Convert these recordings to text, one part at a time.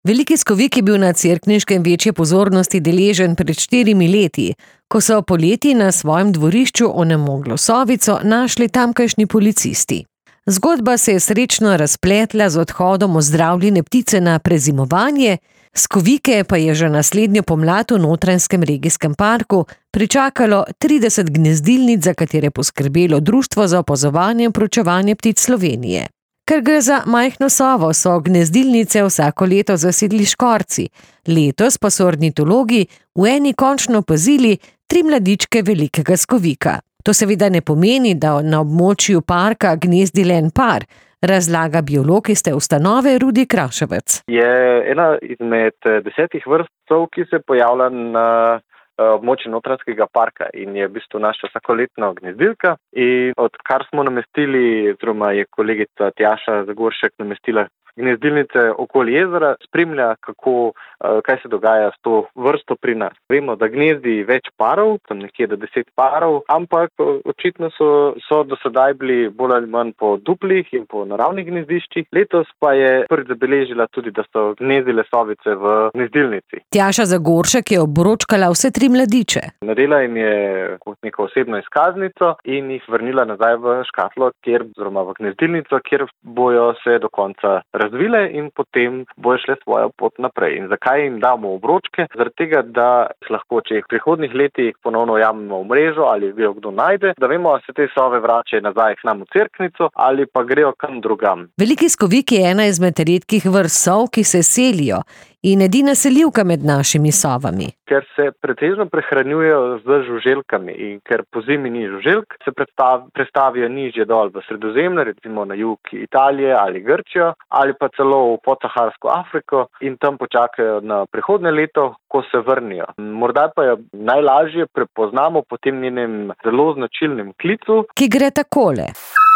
Veliki skovik je bil na Cerkniškem večje pozornosti deležen pred 4 leti, ko so poleti na svojem dvorišču onemoglo sovico našli tamkajšnji policisti. Zgodba se je srečno razpletla z odhodom ozdravljene ptice na prezimovanje, skovike pa je že naslednjo pomlad v Notranjskem regijskem parku pričakalo 30 gnezdilnic, za katere je poskrbelo Društvo za opazovanje in proučevanje ptic Slovenije. Ker gre za majhno sovo, so gnezdilnice vsako leto zasedli škorci, letos pa so ornitologi v eni končno opazili 3 mladičke velikega skovika. To seveda ne pomeni, da na območju parka gnezdi le en par, razlaga biolog iz te ustanove Rudi Kraševec. Je ena izmed 10 vrst sov, ki se pojavlja na območju Notranjskega parka in je v bistvu naša vsakoletna gnezdilka. In odkar smo namestili, oziroma je kolegica Tjaša Zagoršek namestila gnezdilnice okoli jezera, spremlja, kaj se dogaja s to vrsto pri nas. Vemo, da gnezdi več parov, tam nekje do 10 parov, ampak očitno so do sedaj bili bolj ali manj po duplih in po naravnih gnezdiščih. Letos pa je prvič zabeležila tudi, da so gnezdile sovice v gnezdilnici. Tjaša Zagoršek je obročkala vse 3 mladiče. Naredila jim je neko osebno izkaznico in jih vrnila nazaj v škatlo, oziroma v gnezdilnico, kjer bojo se do konca razvile in potem bojo šle svojo pot naprej. In zakaj jim damo obročke? Zaradi tega, da lahko, če jih v prihodnih letih ponovno jamemo v mrežo ali jo kdo najde, da vemo, ali se te sove vračajo nazaj k nam v Cerknico ali pa grejo kam drugam. Veliki skovik je ena izmed redkih vrst sov, ki se selijo in edina selivka med našimi sovami. Ker se pretežno prehranjujejo z žuželkami in ker pozimi ni žuželk, se prestavijo nižje dol v Sredozemlje, recimo na jug Italije ali Grčijo, ali pa celo v podsaharsko Afriko in tam počakajo na prihodnje leto, ko se vrnijo. Morda pa jo najlažje prepoznamo po tem njenem zelo značilnem klicu, ki gre takole.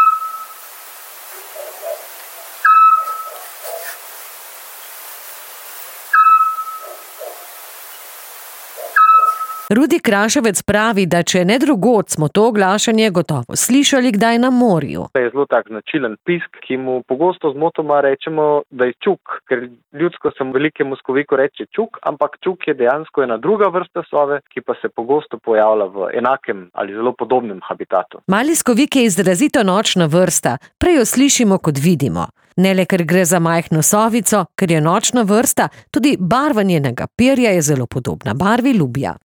Rudi Kraševec pravi, da če ne drugod, smo to oglašanje gotovo slišali kdaj na morju. To je zelo tak značilen pisk, ki mu pogosto zmotoma rečemo, da je čuk, ker ljudsko se velikemu skoviku reče čuk, ampak čuk je dejansko ena druga vrsta sove, ki pa se pogosto pojavlja v enakem ali zelo podobnem habitatu. Mali skovik je izrazito nočna vrsta, prej jo slišimo kot vidimo. Ne le, ker gre za majhno sovico, ker je nočna vrsta, tudi barva njenega perja je zelo podobna barvi lubja.